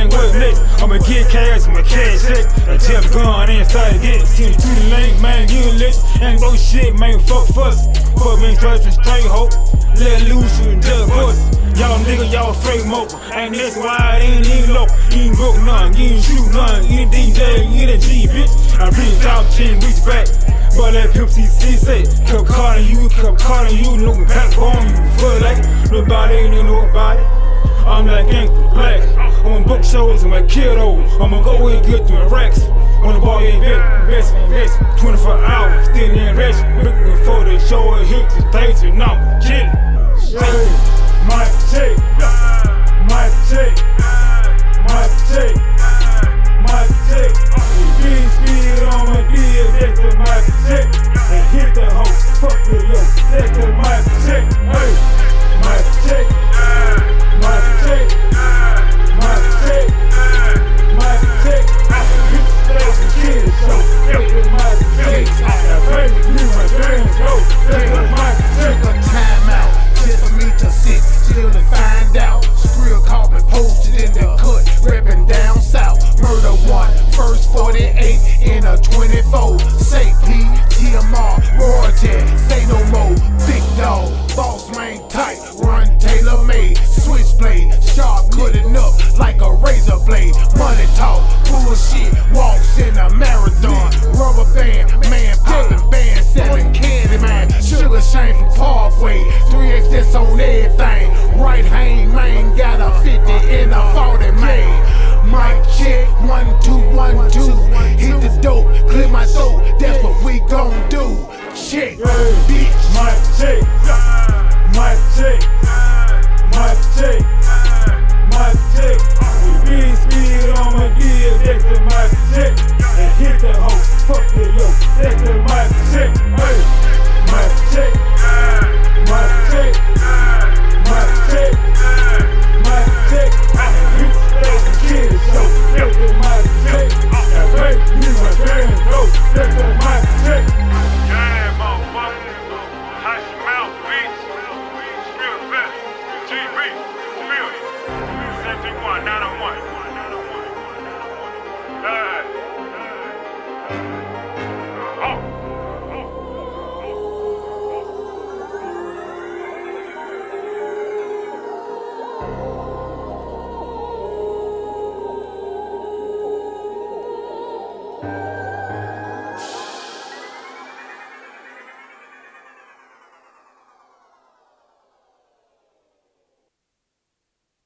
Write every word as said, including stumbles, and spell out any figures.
man, what's next? I'ma get cash, I'ma cash check. I just gone and started getting sent to the lane, man, you lit. Ain't no shit, man, fuck fuss. Fuck me first and straight hope. Let loose and just bust. Y'all nigga, y'all fake mo. And that's why I ain't even low. You ain't broke none, you ain't shoot none. You ain't D J, you ain't a G, bitch. I reach out, chin, reach back. But that Pimp C C say, kept calling you, kept calling you, no backbone, you feel like nobody ain't nobody. I'm like Ink Black, I'm on book shows, I'm like kiddo. I'ma go and get them racks. On the ball, ain't best, best, best, twenty-four hours, still in rest. Looking for the show, it hit the stage, and I'm chillin'. Hey, Mike check, Mike check, Mike check, Mike check. Big speed on my deal, that's the Mike check. And hit the hoe, fuck the yo, that's the Mike check. Hey, Mike check, Mike check, Mike check, Mike check. Hit the stage and kill the show, that's the Mike check. Now baby, you my dreams go, that's the Mike check. Took a time out just for me to sit still to find out. Skrill called me posted in the cut, reppin' down south. Murder one, first forty-eight in a twenty-four. Say P, T M R, royalty, say no more. Big dog, boss man tight, run tailor made. Switchblade, sharp cutting up like a razor blade. Money talk, bullshit, walks in a marathon. Rubber band, man poppin' band, selling candy man. Sugar Shane from Parkway, three X that's on everything. Right hand man got a fifty in a forty man. Mic check, one, two, one, two. Hit the dope, clear my throat, that's what we gon' do. Check, bitch. Mic check, mic check, mic check, mic check. Big speed on my deal, that's the mic check. And hit the hoe, fuck the yo, that's the mic check. Hey, mic check, mic check, mic check, mic check. Hit the stage and kill the show, that's the mic check. Now baby, you my dreams go, that's the mic check. Yeah, motherfucker. Hush your mouth, bitch. Spill the best. G B, spill it. seven two one, nine oh one.